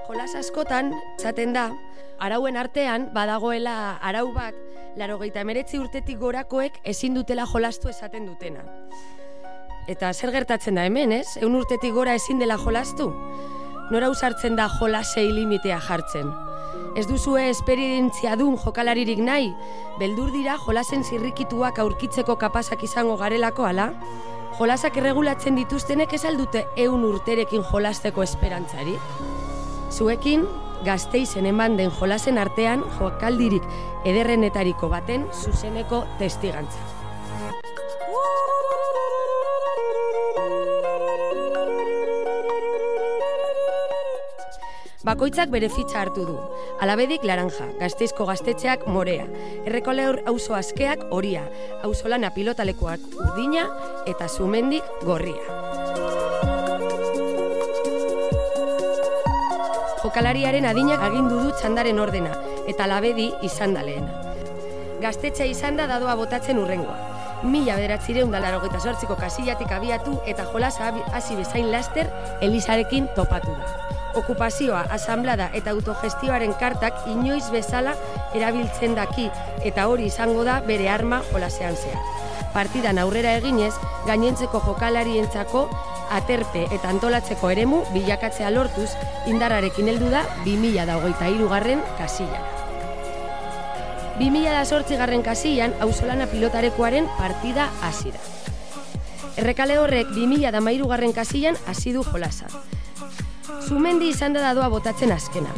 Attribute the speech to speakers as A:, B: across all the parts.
A: Jolas askotan, esaten da, arauen artean badagoela arau bat, 89 urtetik gorakoek ezin dutela jolastu esaten dutena. Eta zer gertatzen da hemen, ez? 100 urtetik gora ezin dela jolastu? Nora ausartzen da jolasei limitea jartzen? Ez duzue esperientzia dun jokalaririk nahi? Beldur dira jolasen zirrikituak aurkitzeko kapazak izango garelako, ala? Jolasak erregulatzen dituztenek ez aldute 100 urterekin jolasteko esperantzarik? Zuekin, Gasteizen eman den jolasen artean jokaldirik ederrenetariko baten zuzeneko testigantza. Bakoitzak bere fitxa hartu du. Alabedik laranja, Gasteizko gaztetxeak morea, Errekoleur auzo askeak horia, Auzolana pilotalekoak urdina eta Zumendik gorria. Jokalariaren adinak agindu du txandaren ordena, eta Alabedi izan da lehena. Gaztetxea izan da dadoa botatzen urrengoa. 1988ko kasillatik abiatu eta jolasa hasi bezain laster Elisarekin topatu da. Okupazioa, asanblada eta autogestioaren kartak inoiz bezala erabiltzen daki eta hori izango da bere arma jolasean zehar. Partidan aurrera eginez, gainentzeko jokalarientzako aterpe eta antolatzeko eremu bilakatzea lortuz, indarrarekin heldu da 2023 kasillara. 2008 kasillan Auzolana pilotarekoaren partida hasi da. Errekale horrek 2013 kasillan hasi du jolasa. Zumendi izan da dadoa botatzen azkena.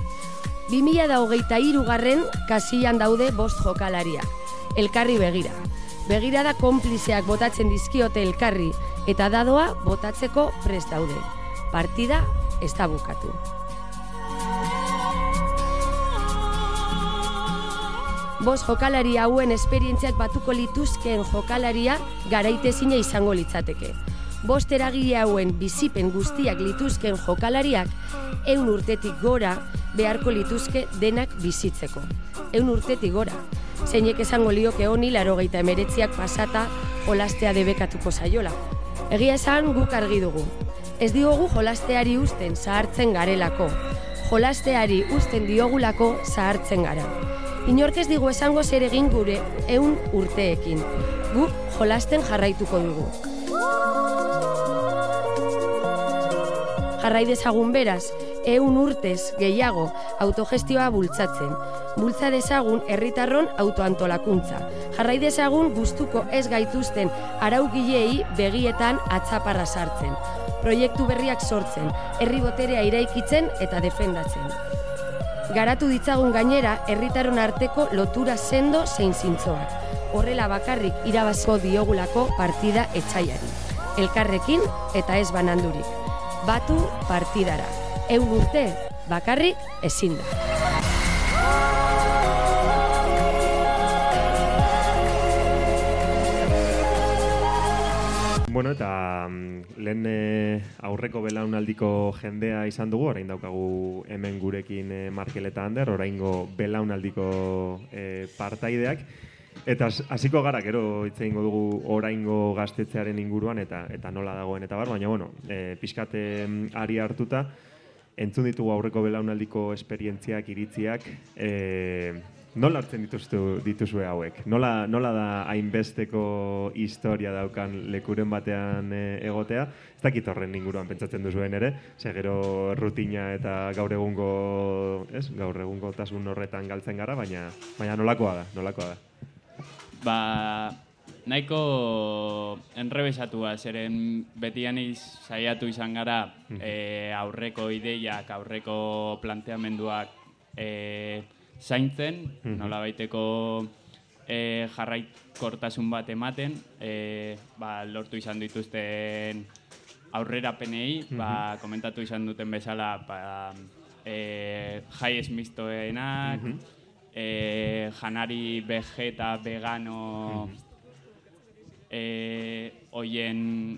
A: 2023 kasillan daude 5 jokalariak. Elkarri begira. Begirada konplizeak botatzen dizkiote elkarri eta dadoa botatzeko prest daude. Partida ez da bukatu. Bost jokalari hauen esperientziak batuko lituzkeen jokalaria garaitezina izango litzateke. Bost eragile hauen bizipen guztiak lituzkeen jokalariak 100 urtetik gora beharko lituzke denak bizitzeko. 100 urtetik gora. Zeinek esango lioke honi 89ak pasata jolastea debekatuko zaiola. Egia esan guk argi dugu. Ez diogu jolasteari uzten zahartzen garelako. Jolasteari uzten diogulako zahartzen gara. Inork ez digu esango zer egin gure 100 urteekin. Guk jolasten jarraituko dugu. Jarrai dezagun beraz, 100 urtez gehiago autogestioa bultzatzen. Bultza dezagun herritarron autoantolakuntza. Jarrai dezagun gustuko ez gaituzten araugilei begietan atzaparra sartzen. Proiektu berriak sortzen, herri boterea iraikitzen eta defendatzen. Garatu ditzagun gainera herritarron arteko lotura sendo zein zintzoak. Horrela bakarrik irabazko diogulako partida etsaiari. Elkarrekin eta ez banandurik. Batu partidara. 100 urte bakarrik ezin da.
B: Bueno, eta lehen aurreko belaunaldiko jendea izan dugu, orain daukagu hemen gurekin Markel eta Ander, oraingo belaunaldiko partaideak. Eta hasiko gara, gero hitz egingo dugu oraingo gaztetxearen inguruan eta nola dagoen eta bar, baina bueno, pixkat ari hartuta, entzun ditugu aurreko belaunaldiko esperientziak, iritziak, nola hartzen dituzue hauek? Nola da hainbesteko historia daukan lekuren batean egotea? Ez dakit horren inguruan pentsatzen duzuen ere, ze gero rutina eta gaur egungo tasun horretan galtzen gara, baina nolakoa da?
C: Nahiko enrebesatua, zeren betian saiatu izan gara aurreko ideiak, aurreko planteamenduak zaintzen, nolabaiteko jarraikortasun bat ematen, lortu izan dituzten aurrerapenei, komentatu izan duten bezala jai esmistoenak, janari vegeta, vegano hoien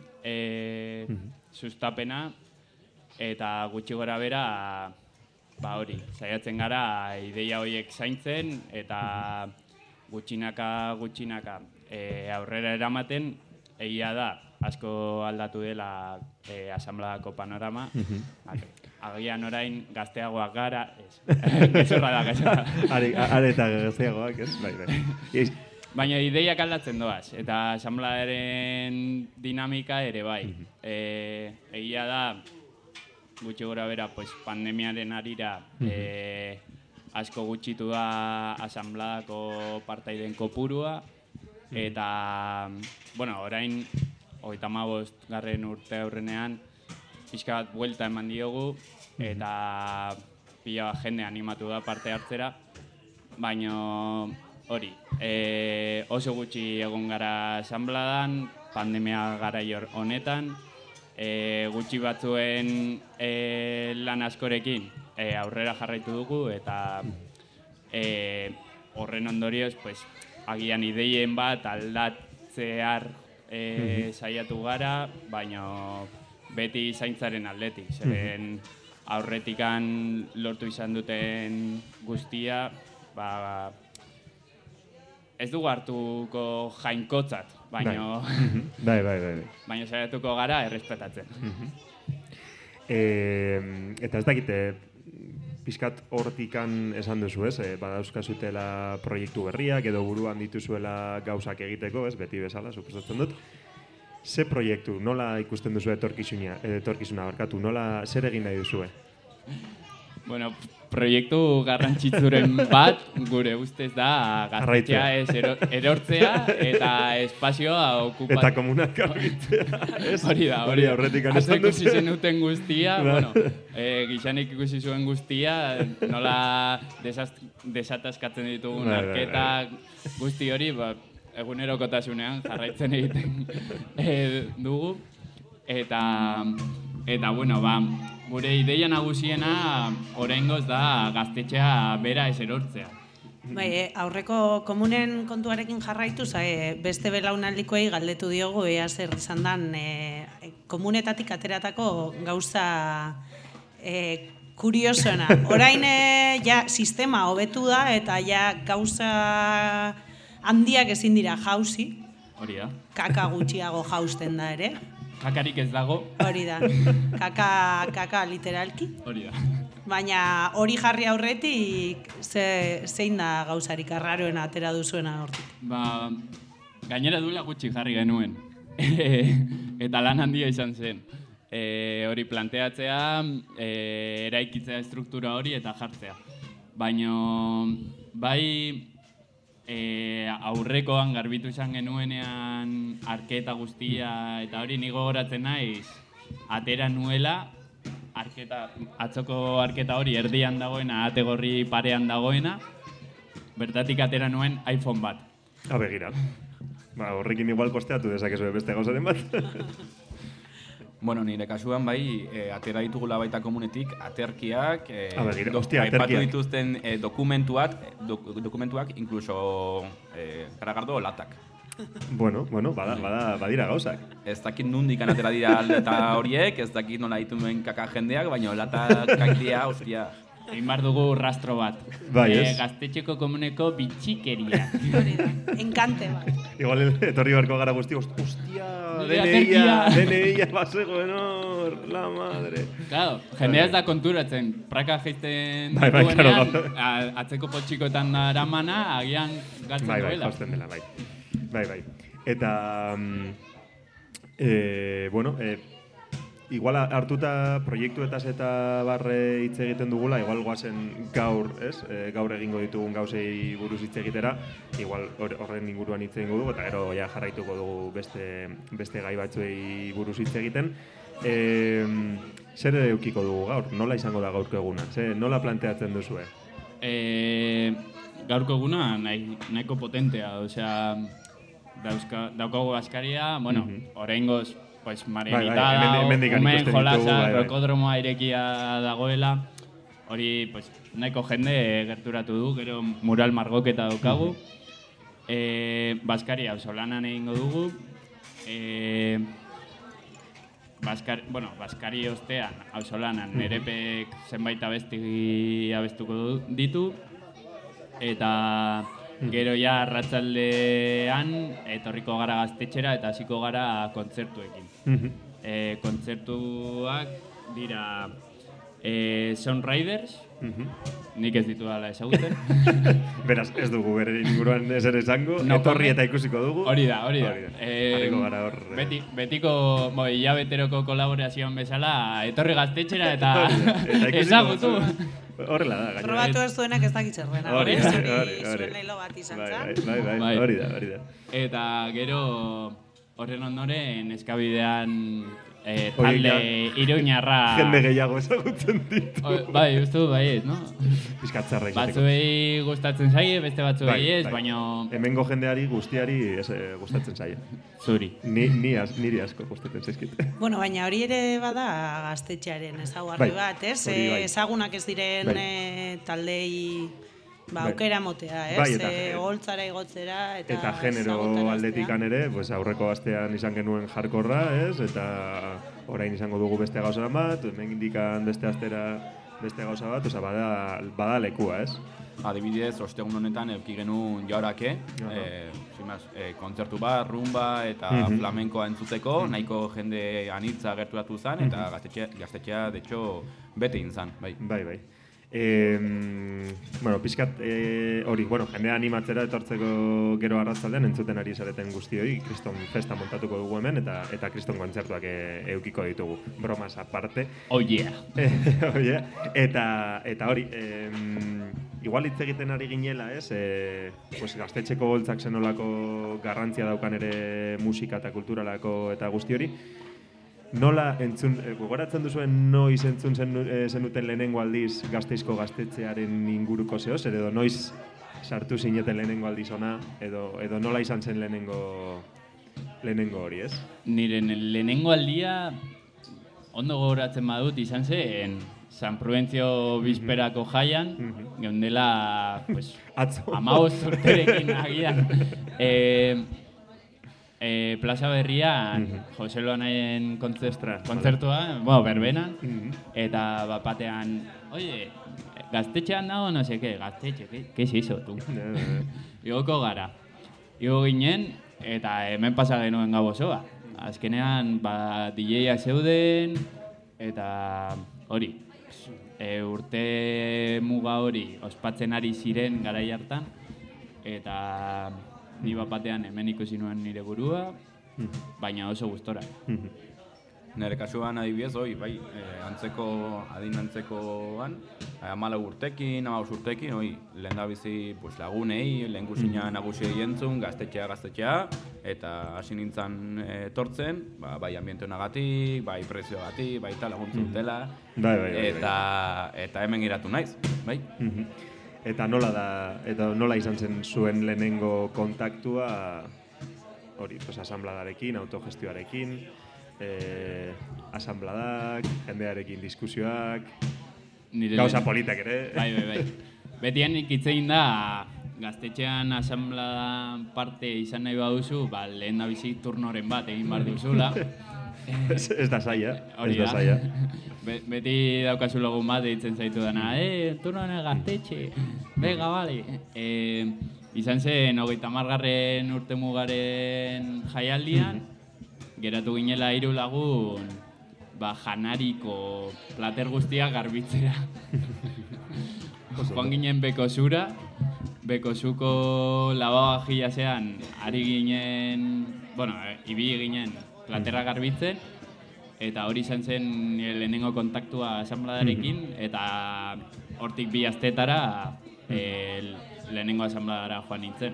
C: sustapena eta gutxi gora bera hori, saiatzen gara ideia horiek zaintzen eta gutxinaka aurrera eramaten, egia da asko aldatu dela asanbladako panorama. agian orain gazteagoak gara, ez, gezurra da.
B: Are eta gazteagoak, ez? Bai.
C: Baina ideiak aldatzen doaz, eta asanbladaren dinamika ere bai. Egia da, gutxi gora bera, pues, pandemiaren arira asko gutxitu da asanbladako partaideen kopurua, eta, bueno, orain, 35. urte aurrenean, pixka bat buelta eman diogu, eta pila jende animatu da parte hartzera, baina hori, oso gutxi egon gara asanbladan, pandemia garai honetan, gutxi batzuen lan askorekin aurrera jarraitu dugu, eta horren ondorioz, pues, agian ideien bat aldatzear saiatu gara, baina beti zaintzaren aldetik. Zeren aurretikan lortu izan duten guztia, ez dugu hartuko jainkotzat, baina baina saiatuko gara errespetatzen.
B: Eta ez dakite, pixkat hortikan esan duzu, ez? Badauzkazutela proiektu berriak edo buruan dituzuela gauzak egiteko, ez? Beti bezala, suposatzen dut. Ze proiektu, nola ikusten duzu etorkizuna barkatu, nola zer egin nahi duzue?
C: Bueno, proiektu garrantzitsuren bat, gure ustez da gaztetxea ez erortzea eta espazioa okupatzea.
B: Eta komunak garbitzea.
C: Hori da.
B: Horretikan esan
C: dut. Ikusi zenuten guztia, bueno, gixanik ikusi zuen guztia, nola desataskatzen ditugun arketak guzti hori, egunerokotasunean jarraitzen egiten dugu. Eta bueno, gure ideia nagusiena oraingoz da gaztetxea bera ez erortzea.
D: Bai, aurreko komunen kontuarekin jarraituz, beste belaunaldikoei galdetu diogu ea zer izan dan komunetatik ateratako gauza kuriosoena. Orain ja sistema hobetu da eta ja gauza handiak ezin dira jauzi.
C: Hori da.
D: Kaka gutxiago jausten da ere.
C: Kakarik ez dago.
D: Hori da. Kaka literalki.
C: Hori da.
D: Baina hori jarri aurretik zein da gauzarik arraroena atera duzuena hortik?
C: Gainera duela gutxi jarri genuen. Eta lan handia izan zen. Hori planteatzea, eraikitzea estruktura hori eta jartzea. Baina bai aurrekoan garbitu izan genuenean arketa guztia eta hori nigo goratzen naiz atera nuela atzoko arketa hori erdian dagoena, ate gorri parean dagoena, bertatik atera nuen iPhone bat.
B: Begira. Horrekin igual kosteatu dezakezu beste gauzaren bat.
E: Bueno, nire kasuan bai, atera ditugula baita komunetik, aterkiak,
B: aipatu
E: dituzten dokumentuak, inkluso garagardo latak.
B: Bueno, badira gauzak.
E: Ez dakit nundik atera dira eta horiek, ez dakit nola dituen kaka jendeak, baina latak dira, ostia.
C: Egin behar dugu rastro bat. Gaztetxeko komuneko bitxikeria.
D: Hori da, enkante bat.
B: Igual etorri barko gara guzti, ostia, DNI-a bazegoen hor, la madre.
C: Claro, jendea ez da konturatzen, praka jaisten duenean, atzeko potxikoetan daramana, agian galtzen duela.
B: Bai, jausten dela, bai. Eta, bueno, igual hartuta proiektuetaz eta barre hitz egiten dugula, igual guazen gaur, ez? Gaur egingo ditugun gauzei buruz hitz egitera, igual horren inguruan hitz egingo dugu, eta gero ja jarraituko dugu beste gai batzuei buruz hitz egiten. Zer eukiko dugu gaur? Nola izango da gaurko eguna? Nola planteatzen duzue?
C: Gaurko eguna nahiko potentea, osea, daukago askaria, bueno, oraingoz, pues Marianitada, umen jolasa, rokodromoa irekia dagoela, hori pues, nahiko jende gerturatu du, gero mural margoketa daukagu. Baskaria auzolanan egingo dugu. Baskari ostean auzolanan nerepek zenbait abesti abestuko ditu. Eta gero ja arratsaldean etorriko gara gaztetxera eta hasiko gara kontzertuekin. Kontzertuak dira Soundriders, nik ez ditu dala ezagutzen.
B: Beraz, ez dugu bere inguruan ezer esango, etorri eta ikusiko dugu.
C: Hori da.
B: Harriko gara hor.
C: Betiko, hilabeteroko kolaborazioan bezala, etorri Gaztetxera eta ezagutu.
B: Horrela da, gainera.
D: Probatu ez duenak ez dakitzerrena.
B: Hori.
D: Zuen leilo bat izan zan.
B: Bai, hori da.
C: Eta gero, horren ondoren, eskabidean talde iruñarra...
B: Jende gehiago ezagutzen ditu.
C: Bai, uste du, bai ez, no?
B: Piskatzarra izateko.
C: Batzuei gustatzen zaie, beste batzuei ez, baina...
B: Hemengo jendeari guztiari gustatzen zaie.
C: Zuri.
B: Niri asko gustatzen zaizkit.
D: Bueno, baina hori ere bada Gaztetxearen ezaugarri bat, ez? Ezagunak ez diren taldei aukera motea, ez? Goltzara igotzera
B: eta genero aldetikan ere, aurreko astean izan genuen jarkorra, ez? Eta orain izango dugu beste gauza bat, hemen indikan beste astera beste gauza bat, bada lekua, ez?
E: Adibidez, ostegun honetan euki genuen jaurake, kontzertu bat, rumba eta flamenkoa entzuteko, nahiko jende anitza gerturatu zen, eta gaztetxea, de hecho, bete inzan, bai.
B: Bai. Pixkat hori, jendea animatzera etortzeko gero arratzaldean entzuten ari zareten guztioi, kriston festa montatuko dugu hemen, eta kriston kontzertuak eukiko ditugu, bromas aparte.
C: Oh yeah!
B: Eta hori, igual hitz egiten ari ginela, ez? Gaztetxeko boltzak zenolako garrantzia daukan ere musika eta kulturalako eta guzti hori. Nola gogoratzen duzuen noiz entzun zenuten lehenengo aldiz Gasteizko gaztetxearen inguruko zehoz, edo noiz sartu zineten lehenengo aldiz ona, edo nola izan zen lehenengo hori, ez?
C: Niren lehenengo aldia ondo gogoratzen badut izan zen San Prudentzio bizperako jaian, geundela 15 urterekin agian. Plaza Berrian, Jose Loanaien kontzertua, berbenan, eta batean, oye, gaztetxean dago, no sé qué, gaztetxe, ¿qué es eso, tú? Igoko gara. Igo ginen, eta hemen pasa genuen gau osoa. Azkenean, DJ-ak zeuden, eta hori, urte muga hori ospatzen ari ziren garai hartan, eta ni batean hemen ikusi nuen nire burua, baina oso gustora.
E: Nire kasuan adibidez, adin antzekoan, 14 urtekin, 15 urtekin, lehen da bizi lagunei, lehen guzina nagusiei entzun, gaztetxea, eta hasi nintzen etortzen, bai ambienteonagatik, bai prezioagatik, bai laguntzen dutela, eta hemen giratu naiz, bai.
B: Eta nola izan zen zuen lehenengo kontaktua hori, asanbladarekin, autogestioarekin, asanbladak, jendearekin diskusioak, gauza politak ere.
C: Bai. Betian ikitzein da, gaztetxean asanblada parte izan nahi baduzu, lehen da bizi turnoren bat egin behar duzula.
B: Ez da zaila.
C: Beti daukazu lagun bat ditzen zaitu dana, turnoren gaztetxe, bega, bale. Izan zen, 30. urtemugaren jaialdian, geratu ginela 3 lagun, janariko plater guztiak garbitzera. Joan ginen Bekosura, Bekosuko lavabajillas-ean ari ginen, ibili ginen platerra garbitzen, eta hori izan zen lehenengo kontaktua asanbladarekin, eta hortik 2 astetara lehenengo asanbladara joan nintzen.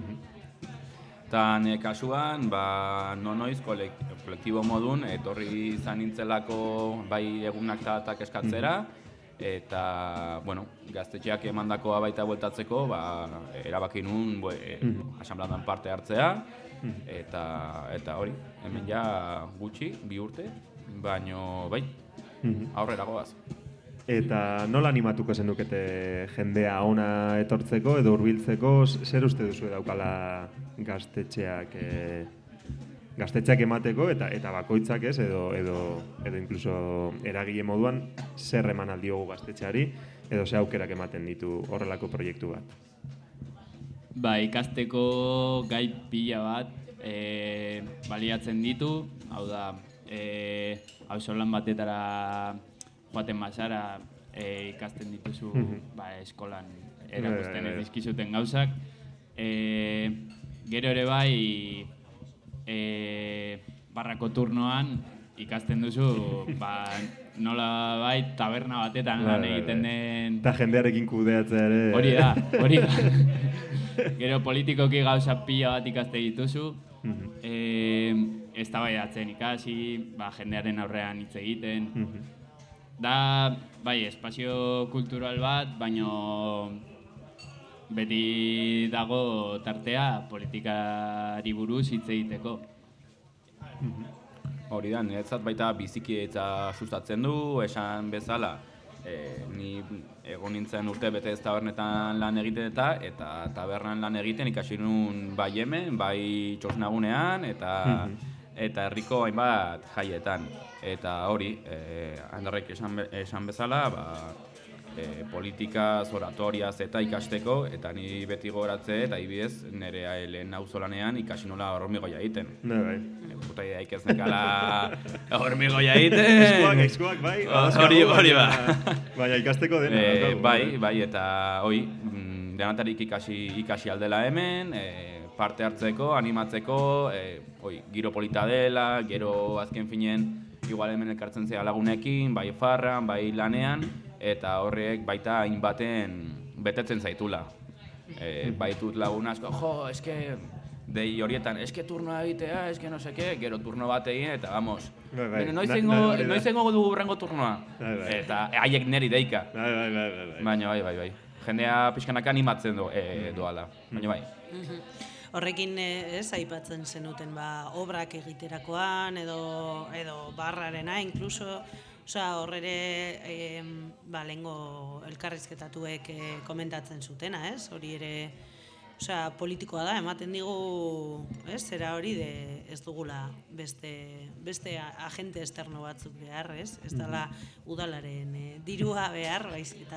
E: Eta nire kasuan, nonoiz kolektibo modun, etorri izan nintzelako bai egunak eta eskatzera, eta, gaztetxeak emandakoa baita bueltatzeko, erabaki nuen asanbladan parte hartzea, eta hori, hemen ja gutxi, 2 urte, baino bai, aurrera goaz.
B: Eta nola animatuko zenukete jendea ona etortzeko edo hurbiltzeko, zer uste duzu daukala gaztetxeak emateko eta bakoitzak ez, edo incluso eragile moduan zer eman aldiogu gaztetxeari edo ze aukerak ematen ditu horrelako proiektu bat?
C: Ikasteko gai pila bat baliatzen ditu, hau da, auzolan batetara joaten bazara ikasten dituzu eskolan erakusten ez dizkizuten gauzak. Gero ere bai, barrako turnoan ikasten duzu, nola bai taberna batetan lan egiten den...
B: Eta jendearekin kudeatzea ere...
C: Hori da. Gero politikoki gauza pila bat ikaste dituzu, eztabaidatzen ikasi, jendearen aurrean hitz egiten. Da, bai, espazio kultural bat, baino beti dago tartea politikari buruz hitz egiteko.
E: Hori da, niretzat baita bizikidetza sustatzen du, esan bezala, ni egon nintzen urte bete ez tabernetan lan egiten eta tabernan lan egiten ikasi nuen bai hemen, bai txosnagunean eta herriko hainbat jaietan. Eta hori, Anderrek esan bezala, politikaz, oratoriaz eta ikasteko, eta ni beti gogoratze eta ibidez nire lehen auzolanean ikasi nola hormigoia egiten. Puta ideaik ez nekala hormigoia egiten.
B: Eskuak, bai.
E: Hori ba.
B: Baina ikasteko dena.
E: Bai, eta hoi, denatarik ikasi aldela hemen, parte hartzeko, animatzeko, giro polita dela, gero azken finen, igual hemen elkartzen zea lagunekin, bai farran, bai lanean, eta horrek baita hainbaten betetzen zaitula. Baitut lagun asko, eske, dei horietan, eske turnoa egitea, eske no seke, gero turno bat egin, eta vamos, noizengo du urrengo turnoa. Eta haiek neri deika. Baina bai. Jendea pixkanaka animatzen doala, baina bai.
D: Horrekin aipatzen zenuten obrak egiterakoan edo barrarena, inkluso, horrere lehengo elkarrizketatuek komentatzen zutena, hori ere politikoa da, ematen digu, zera hori ez dugula beste agente externo batzuk behar, ez dela udalaren dirua behar,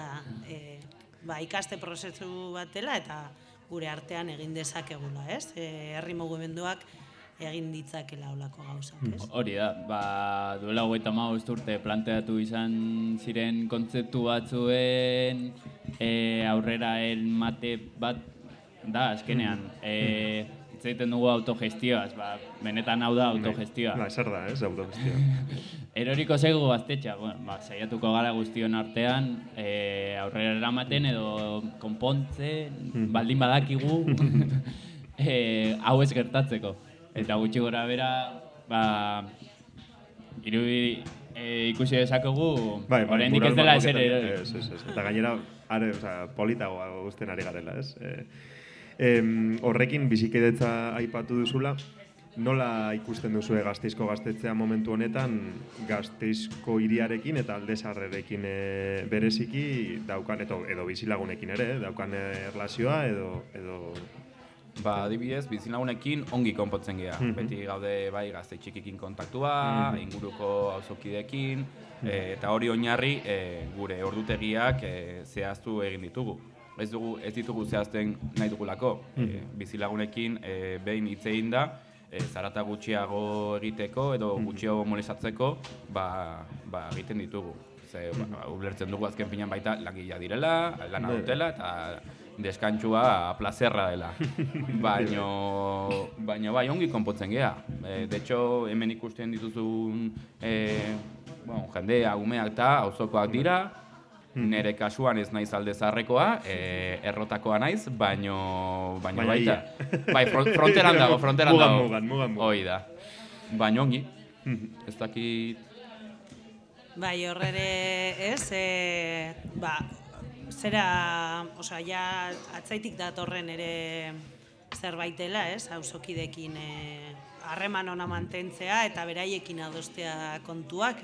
D: eta ikaste prozesu bat dela eta gure artean egin dezakegula, herri mugimenduak egin ditzakela olako gauzak,
C: Hori da, duela 35 urte planteatu izan ziren kontzeptu batzuen aurrera mate bat da, azkenean. Hitz egiten dugu autogestioaz, benetan hau da autogestioa.
B: Zer da, autogestioa.
C: Eroriko zaigu gaztetxa, saiatuko gara guztion artean, aurrera eramaten edo konpontzen, baldin badakigu, hau ez gertatzeko. Eta gutxi gora bera, ikusi dezakegu, oraindik ez dela ezer erori.
B: Eta gainera, politagoa guztien ari garela, ez? Horrekin bizikidetza aipatu duzula, nola ikusten duzue Gasteizko gaztetzea momentu honetan Gasteizko hiriarekin eta Alde Zaharrerekin bereziki daukan, edo bizilagunekin ere, daukan erlazioa edo...
E: Adibidez, bizilagunekin ongi konpontzen geha. Beti gaude bai gazte txikikin kontaktua, inguruko auzokideekin, eta hori oinarri gure ordutegiak zehaztu egin ditugu. Ez ditugu zehazten nahi dugulako. Bizilagunekin behin hitz egin da, zarata gutxiago egiteko edo gutxiago molestatzeko egiten ditugu. Ulertzen dugu azken finean baita langilea direla, lana dutela eta deskantzua plazerra dela. Baina bai ongi konpontzen geha. De hecho, hemen ikusten dituzun jendea, umeak eta auzokoak dira. Nere kasuan ez naiz Alde Zaharrekoa, errotakoa naiz, baino baita. Bai, fronteran dago.
B: Mugan.
E: Hoi da. Baina ongi, ez dakit...
D: Bai, horrere zera, ja atzaitik datorren ere zerbaitela, auzokideekin harreman ona mantentzea eta beraiekin adostea kontuak,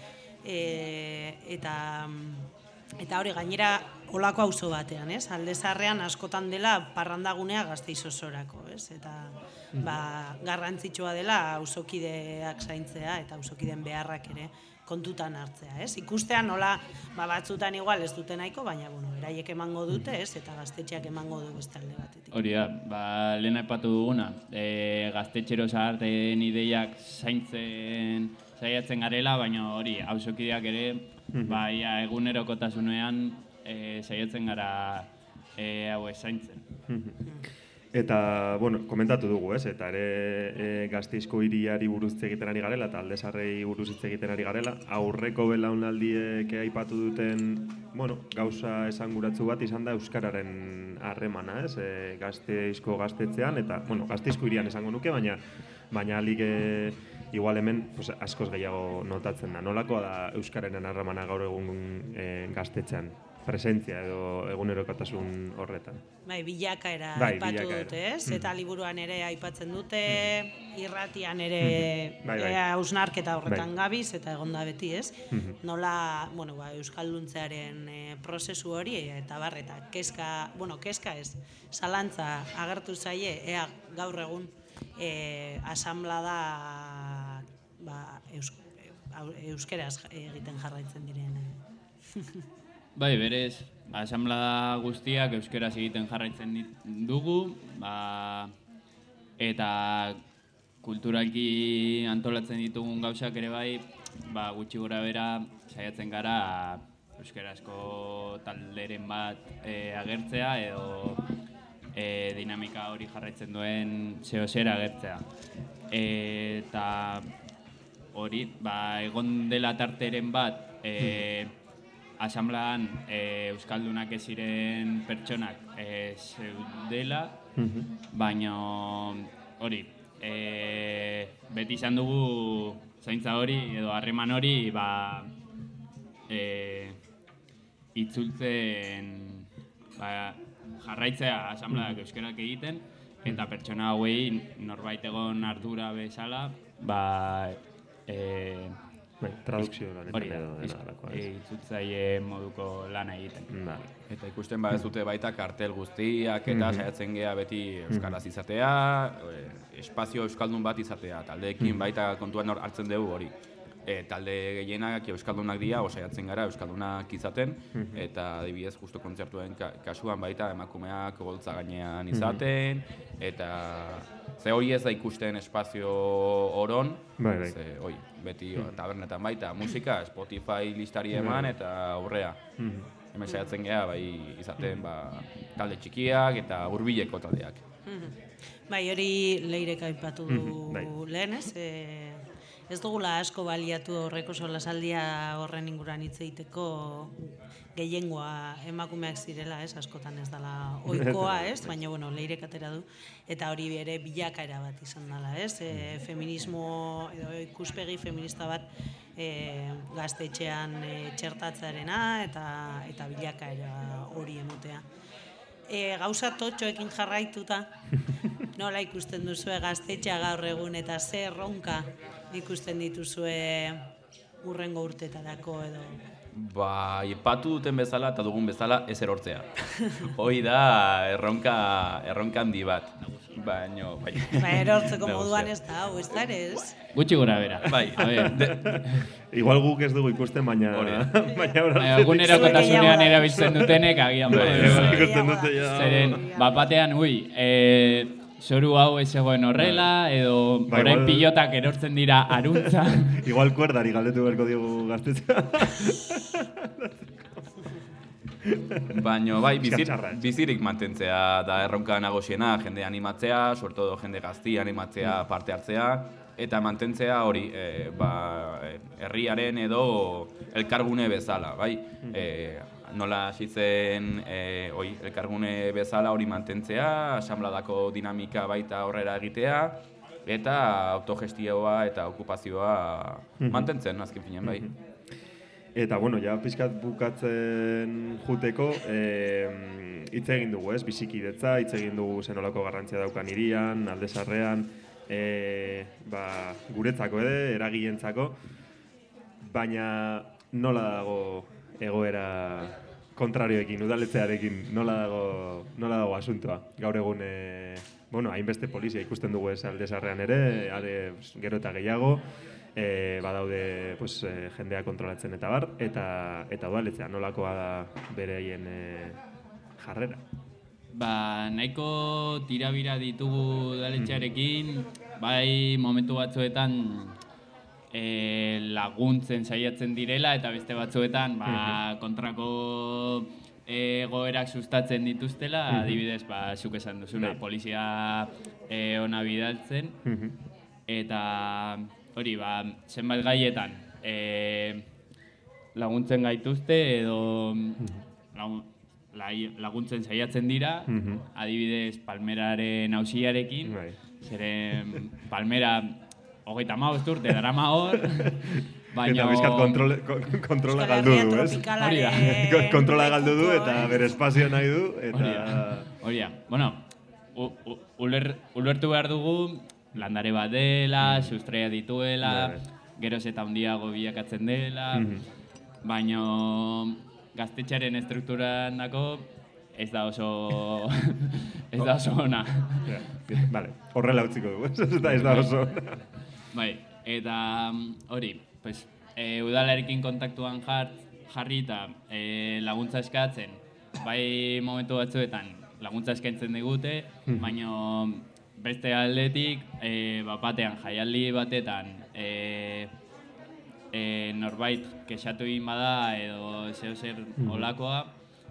D: eta hori gainera olako auzo batean, Alde Zaharrean askotan dela parrandagunea Gasteiz osorako, eta garrantzitsua dela auzokideak zaintzea eta auzokideen beharrak ere kontutan hartzea, Ikustean nola batzutan igual ez dute nahiko, baina beraiek emango dute, eta gaztetxeak emango du beste alde batetik.
C: Hori da, lehen aipatu duguna, gaztetxero zaharten ideiak zaintzen saiatzen garela, baina hori, auzokideak ere bai egunerokotasunean saiatzen gara hau esaintzen.
B: Eta, bueno, komentatu dugu, ez? Eta ere Gasteizko hiriari buruz hitz egiten ari garela, eta Alde Zaharrei buruz hitz egiten ari garela. Aurreko belaunaldiek aipatu duten, bueno, gauza esanguratsu bat izan da euskararen harremana, ez? Gasteizko gaztetzean, eta, bueno, Gasteizko hirian esango nuke, baina alik igual hemen pues, askoz gehiago notatzen da. Nolakoa da euskararen harremana gaur egun gaztetzean? Presentzia edo egunerokotasun horretan.
D: Bai, bilakaera aipatu dute, ez? Eta liburuan ere aipatzen dute, irratian ere hausnarketa horretan gabiz, eta egonda beti, ez? Nola, bueno, euskalduntzearen prozesu hori, eta barreta, kezka ez, zalantza agertu zaie, ea gaur egun asanblada euskeraz egiten jarraitzen diren.
C: Bai, berez, asanblada guztiak euskeraz egiten jarraitzen dugu, eta kulturalki antolatzen ditugun gauzak ere bai, gutxi gora bera saiatzen gara euskerazko talderen bat agertzea edo dinamika hori jarraitzen duen zehosera agertzea. Eta hori, egon dela tarteren bat, asanbladan euskaldunak ez ziren pertsonak zeudela, baina hori, beti izan dugu zaintza hori edo harreman hori itzultzen jarraitzea asanbladak euskerak egiten, eta pertsona hauei norbait egon ardura bezala,
B: tradukzio lanetan edo denalakoa.
C: Itzultzaile moduko lana egiten.
E: Eta ikusten ez dute baita kartel guztiak eta saiatzen gea beti euskaraz izatea, espazio euskaldun bat izatea, taldeekin baita kontuan hartzen dugu hori. Talde gehienak euskaldunak dira, saiatzen gara euskaldunak izaten, eta adibidez justu kontzertuen kasuan baita emakumeak goltza gainean izaten, eta ze hori ez da ikusten espazio oron, beti tabernetan baita musika, Spotify listari eman eta aurrea. Hemen saiatzen gea izaten talde txikiak eta hurbileko taldeak.
D: Bai, hori Leirek aipatu du lehen, ez? Ez dugula asko baliatu horreko solasaldia horren inguruan hitz egiteko gehiengoa emakumeak zirela, ez? Askotan ez dela ohikoa, ez? Baina, bueno, Leirek atera du. Eta hori ere bilakaera bat izan dela, ez? Feminismo edo ikuspegi feminista bat gaztetxean txertatzearena eta bilakaera hori emotea. Gauza totxoekin jarraituta, nola ikusten duzue gaztetxea gaur egun eta ze erronka ikusten dituzue hurrengo urteetarako edo?
E: Ipatu duten bezala eta dugun bezala ez erortzea. Hoi da erronka handi bat. Baina,
D: erortzeko moduan ez da, hau, ez da ere ez?
C: Gutxi gora bera.
B: Igual guk ez dugu ikusten, baina...
C: Egunerokotasunean erabiltzen dutenek agian. Zeren, batean, zoru hau ez egoen horrela, edo orain pilotak erortzen dira aruntza.
B: Igual kuerdari galdetu berko diogu gaztetzea.
E: Baina, bizirik mantentzea da erronka nagosiena, jende animatzea, sorto jende gazti animatzea, parte hartzea, eta mantentzea hori, herriaren edo elkargune bezala, bai? Nola hasitzen elkargune bezala hori mantentzea, asanbladako dinamika baita aurrera egitea, eta autogestioa eta okupazioa mantentzen, azken finean, bai.
B: Eta, bueno, ja pixkat bukatzen juteko, hitz egin dugu, ez? Bizikidetza, hitz egin dugu zenolako garrantzia daukan hirian, Alde Zaharrean, guretzako eragilentzako, baina nola dago egoera kontrarioekin, udaletzearekin, nola dago asuntoa? Gaur egun, hainbeste polizia ikusten dugu ez Alde Zaharrean ere, gero eta gehiago, badaude jendea kontrolatzen eta bar, eta udaletzea, nolakoa da bereien jarrera?
C: Nahiko tirabira ditugu udaletxearekin, bai momentu batzuetan laguntzen saiatzen direla, eta beste batzuetan kontrako egoerak sustatzen dituztela, adibidez, zuk esan duzuna, polizia ona bidaltzen, eta hori, zenbait gaietan laguntzen gaituzte edo laguntzen saiatzen dira, adibidez Palmeraren auziarekin, zeren Palmera 35 urte darama hor, baina...
B: Eta bizkat kontrola galdu du, ez? Kontrola galdu du eta bere espazio nahi du, eta...
C: Hori da, bueno, ulertu behar dugu, landare bat dela, sustraia dituela, geroz eta handiago bilakatzen dela, baina gaztetxearen estrukturan dako ez da oso ona.
B: Vale, horrela utziko dugu, ez da oso ona.
C: Bai, eta hori, udalarekin kontaktuan jarri eta laguntza eskatzen, bai momentu batzuetan laguntza eskaintzen digute, baina beste aldetik, batean jaialdi batetan, norbait kexatu egin bada edo zeo zer olakoa,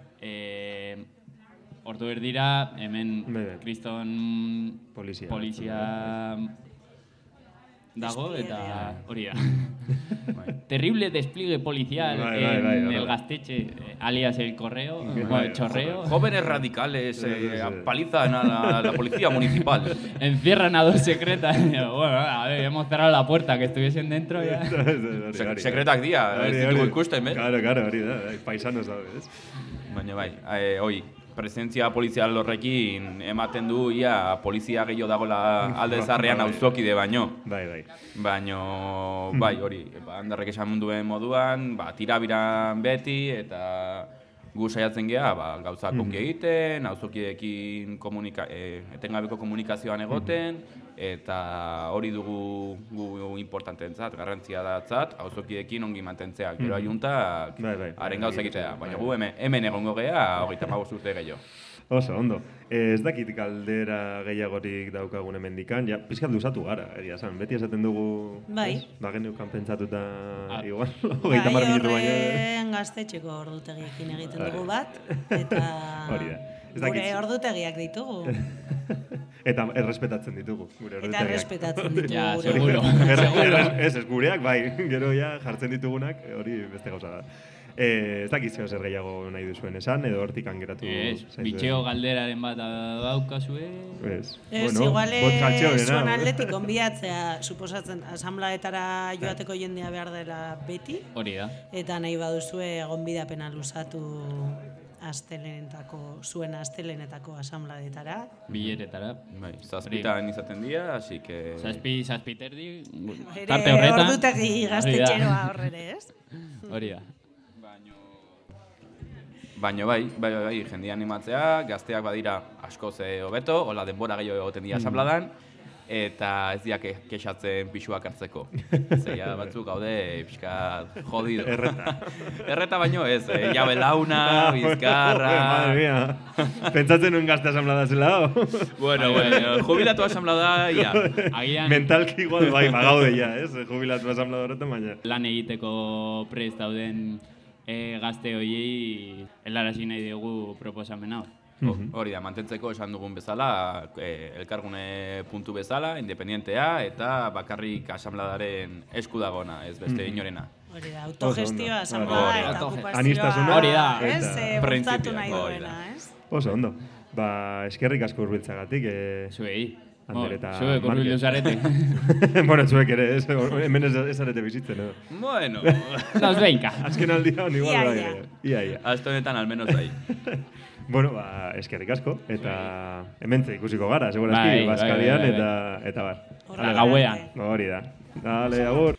C: ordu erdira, hemen kriston polizia dago, eta hori da. Terrible despliegue policial en el Gaztetxe, alias el correo, chorreo.
E: Jóvenes radicales palizan a la policía municipal.
C: Encierran a 2 secretas. Bueno, a ver, hemos cerrado la puerta, que estuviesen dentro ya.
E: Sekretak dira, ez ditugu ikusten, eh?
B: Claro, hori da, paisanos da, ez?
E: Baina bai, hoi, presentzia polizial horrekin ematen du ia polizia gehiago dagoela alde zarrean auzokide baino.
B: Bai.
E: Baino, bai, hori, handarrek esan duen moduan, tirabiran beti eta gu saiatzen geha, gauzak ongi egiten, auzokideekin etengabeko komunikazioan egoten, eta hori dugu gu importanteentzat, garrantzia datzat, auzokideekin ongi mantentzeak, gero ajuntak haren gauza egitea. Baina gu hemen egongo geha, 35 urte gehiago.
B: Oso, ondo. Ez dakit galdera gehiagorik daukagun hemendikan, ja, pizkat luzatu gara, egia esan. Beti esaten dugu, geneukan pentsatuta igual, 30 minutu baina.
D: Horren gaztetxeko ordutegiekin egiten dugu bat, eta gure ordutegiak ditugu.
B: Eta errespetatzen ditugu, gure ordutegiak.
D: Eta errespetatzen ditugu.
C: Ja, seguro.
B: Ez gureak, bai, gero ja jartzen ditugunak, hori beste gauza da. Ez dakit zer gehiago nahi duzuen esan, edo hortik angeratu...
C: Bitxeo galderaren bat daukazue...
D: Ez, igual zuen aldetik onbiatzea, suposatzen, asanblaetara joateko jendea behar dela beti.
C: Hori da.
D: Eta nahi baduzue gonbidapena luzatu zuen astelenetako asanblaetara.
C: Bileretara.
E: Bai, 7 izaten dira, así que...
C: 7 terdi, tarte horretan.
D: Ordutegi gaztetxeroa horrere, ez?
C: Hori da.
E: Baina bai, jendia animatzea, gazteak badira askoz hobeto, hola denbora gehiago egoten dira asanbladan, eta ez dira kexatzen pixuak hartzeko. Zeia batzuk gaude pixkat jodido. Erreta baino ez, jabe launa, bizkarra...
B: Madre mía, pentsatzen nuen gazte asanblada zela.
E: Bueno, jubilatu asanblada, ia.
B: Mentalki igual bai, bagaude ja, ez? Jubilatu asanblada horretan baina.
C: Lan egiteko prest dauden gazte horiei helarazi nahi dugu proposamen hau.
E: Hori da, mantentzeko esan dugun bezala, elkargune puntu bezala, independientea eta bakarrik asanbladaren esku dagona, ez beste inorena.
D: Hori da, autogestioa, asanblada eta okupazioa,
C: hori da,
D: bultzatu nahi duena, ez?
B: Oso, ondo. Eskerrik asko hurbiltzagatik.
C: Zuei.
B: Zuek
C: urbildu zarete.
B: Bueno, zuek ere, hemen ez zarete bizitzen, edo.
E: Bueno.
C: Nos venka.
B: Azken aldian igual bai. Ia.
E: Azto honetan almenos bai.
B: Bueno, eskerrik asko, eta hementze ikusiko gara, segurazki, Baskalian, eta bar.
C: Gauean.
B: Hori da. Dale, agur.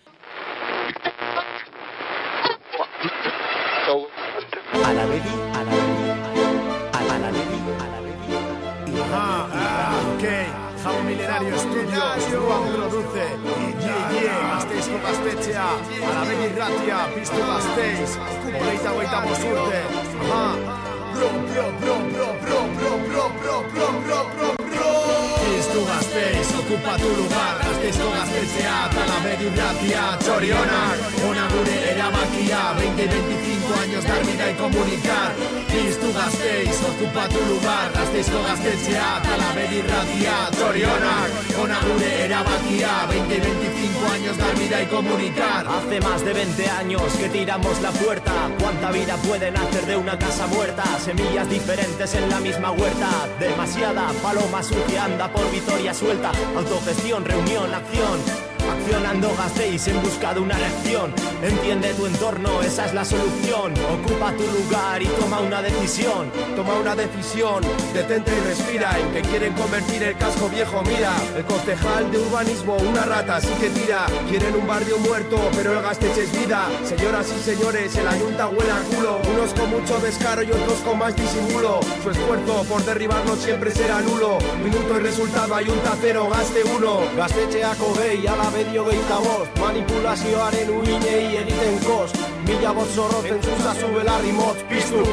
F: Jabo Milenario Studios, Juan produce, Gazteizko gaztetxea, Alabegi irratia, piztu Gazteiz, 25 urte, Piztu Gazteiz, ocupa tu lugar, Gazteizko gaztetxea, Talabedi irratia, txorionak, ona gure erabakia, 20-25 años dar vida y comunicar. Piztu Gasteiz, ocupa tu lugar, Gasteizko gaztetxea, Talabedi irratia, txorionak, ona gure erabakia, 20-25 años dar vida y comunicar.
G: Hace más de 20 años que tiramos la puerta. ¿Cuánta vida pueden hacer de una casa muerta? Semillas diferentes en la misma huerta. Demasiada paloma sucia anda por Vitoria suelta. Autogestión, reunión, acción. Accionando Gasteiz en busca de una reacción. Entiende tu entorno, esa es la solución. Ocupa tu lugar y toma una decisión.
H: Toma una decisión, detente y respira. En que quieren convertir el casco viejo, mira. El concejal de urbanismo, una rata, sí que tira. Quieren un barrio muerto, pero el Gasteiz es vida. Señoras y señores, el ayunta huele a culo. Unos con mucho descaro y otros con más disimulo. Su esfuerzo por derribarnos siempre será nulo. Minuto y resultado, ayunta 0, Gaste 1. Gaztetxeako gehi, Alabedi hogeita bost. Manipulazioaren uinei egiten kost. Mila bot zorrotzen zuzazu belarri motz piztu.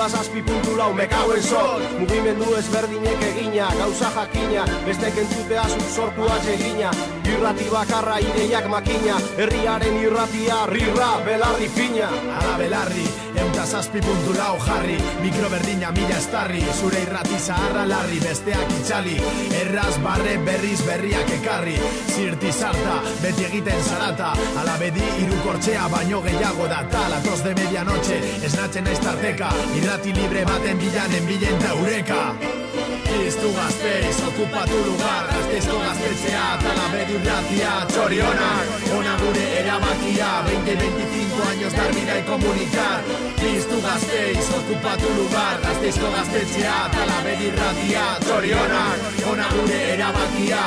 H: 107.4 mekauen sot. Mugimendu ezberdinek egina, gauza jakina. Bestek entzutea sortu atsegina. Irrati bakarra ideiak makina. Herriaren irratia, rirra, belarri fina.
F: Ala belarri, 107.4 jarri. Mikroberdina mila estarri. Zure irrati zaharra larri, besteak itxali. Erraz barre berriz berriak ekarri. Zirti sarta, beti egiten zarata. Alabedi irukortxea baino gehiago da. La tos de medianoche, esnatzen naiz tarteka. Irrati libre baten bilan enbilen ta eureka. Piztu Gasteiz, ocupa tu lugar, Gasteizko gaztetxea, Talabedi irratia, txorionak, ona gure erabakia, 20-25 años dar vida y comunicar. Piztu Gasteiz, ocupa tu lugar, Gasteizko gaztetxea, Talabedi irratia, txorionak, ona gure erabakia,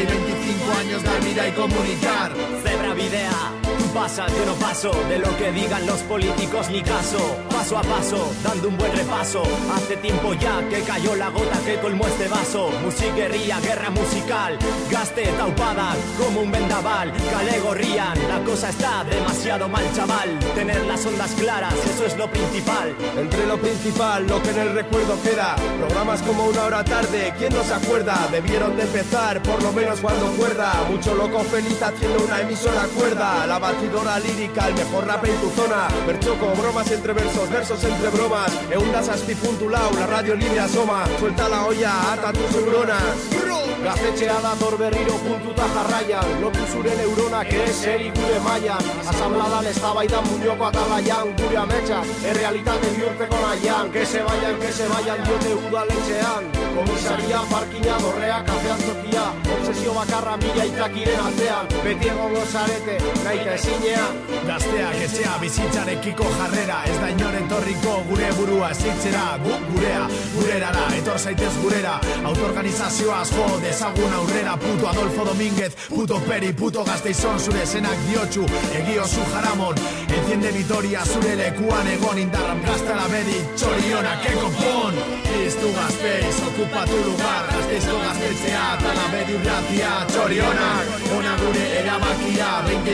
F: 20-25 años dar vida y comunicar.
G: Zebra bidea, tú pasas, yo no paso, de lo que digan los políticos ni caso. Paso a paso, dando un buen repaso. Hace tiempo ya que cayó la gota que colmó este vaso. Musiquería, guerra musical, Gaste taupada como un vendaval. Galego rían, la cosa está demasiado mal, chaval. Tener las ondas claras, eso es lo principal.
H: Entre lo principal, lo que en el recuerdo queda. Programas como Una Hora Tarde, ¿quién no se acuerda? Debieron de empezar, por lo menos cuando cuerda. Mucho loco feliz haciendo una emisora cuerda. La batidora lírica, el mejor rap en tu zona. Bertxoko, bromas entre versos, versos entre bromas. Eundas azpipuntulau, la radio libre asoma. Suelta la olla, ata tus neuronas. Gaztetxea dator berriro puntuta jarraian. Lotu zure neuronak eseri gure mailan. Asambladan eztabaidan muñoko atalaian. Gure ametsa, errealitate bihurtzeko nahian. Que se vayan diote udaletxean. Komisaria, parkina, dorrea, kafean tokia. Obsesio bakarra mila itakiren aldean. Beti egongo zarete, nahi ezinean.
F: Gazteak etxea bizitzarekiko jarrera. Ez da inoren torriko gure burua ezitzera. Gurea, gurera da, etor zaitez gurera. Autoorganizazioaz jo, dezagun aurrera. Puto Adolfo Domínguez, puto Peri, puto Gasteizon. Zure zenak diotxu, egiozu jaramon. Enciende Vitoria, zure lekuan egon. Indarram Talabedi, txorionak ekopon. Piztu Gasteiz, ocupa tu lugar. Gasteizko gaztetxea, Talabedi irratia, txorionak, ona gure erabakia,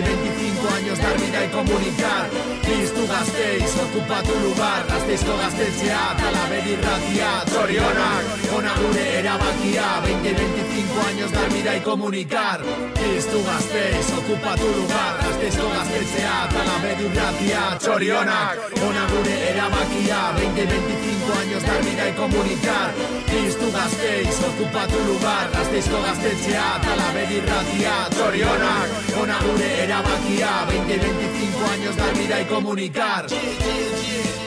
F: 20-25 años dar vida y comunicar. Piztu Gasteiz, ocupa tu lugar. Gasteizko gaztetxea, Talabedi irratia, txorionak, ona gure erabakia, 20-25 años dar vida y comunicar. Piztu Gasteiz, ocupa tu lugar. Gasteizko gaztetxea, Talabedi irratia, txorionak, ona gure erabakia, 20-25 años dar vida y comunicar. Piztu Gasteiz, ocupa tu lugar. Gasteizko gaztetxea, Talabedi irratia, txorionak, ona gure erabakia, 20-25 años dar vida y comunicar.